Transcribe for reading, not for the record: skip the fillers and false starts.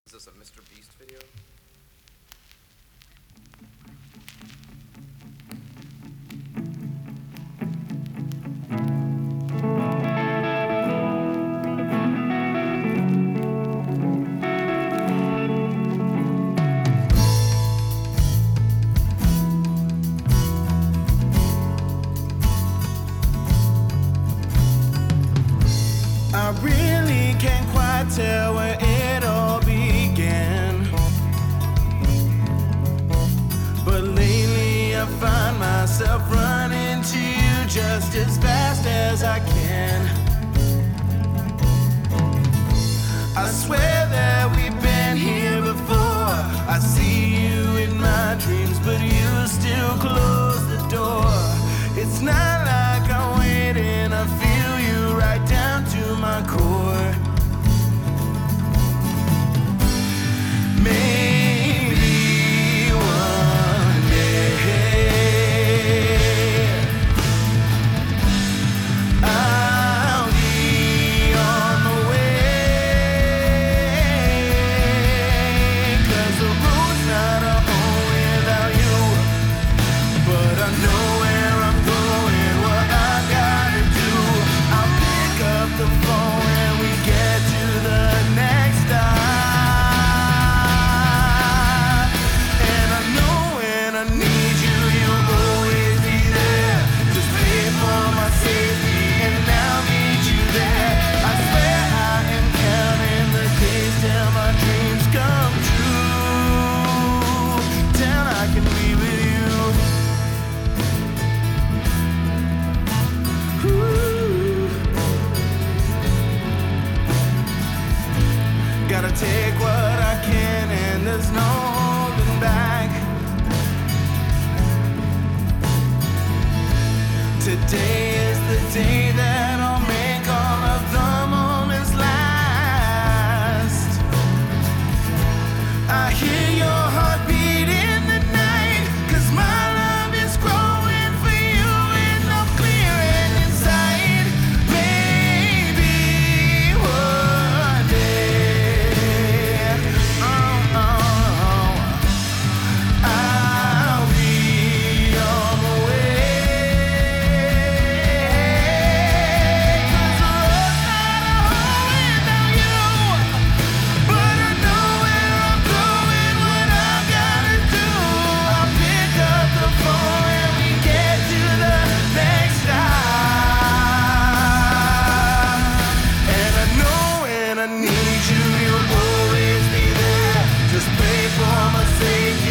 Is this a Mr. Beast video? I really can't quite tell where it all began, but lately I find myself running to you just as fast as I can. I swear that we've been here before. I see you in my dreams, but you still close the door. It's not like I'm waiting, I feel you right down to my core. Maybe one day I'll be on the way, 'cause the road's not a home without you. But I know where I'm going, what I gotta do. I'll pick up the phone when we get to the next stop. And I know when I need you, you'll always be there. Just pray for my safety and I'll meet you there. I swear I am counting the days till my dreams come true, till I can be with you. Gotta take what I can and there's no holding back. Today is the day that I'll make all of the moments last. I hear your heartbeat in the night, 'cause my love is growing for you and I'm clearing inside. Maybe one day I'll be on the way. 'Cause the road's not a home without you. But I know where I'm going, what I gotta do. I'll pick up the phone when we get to the next stop. And I know when I need you, you'll always be there. Just pray for my safety